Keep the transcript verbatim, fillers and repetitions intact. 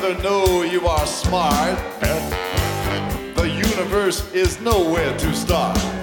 brother know you are smart. The universe is nowhere to start.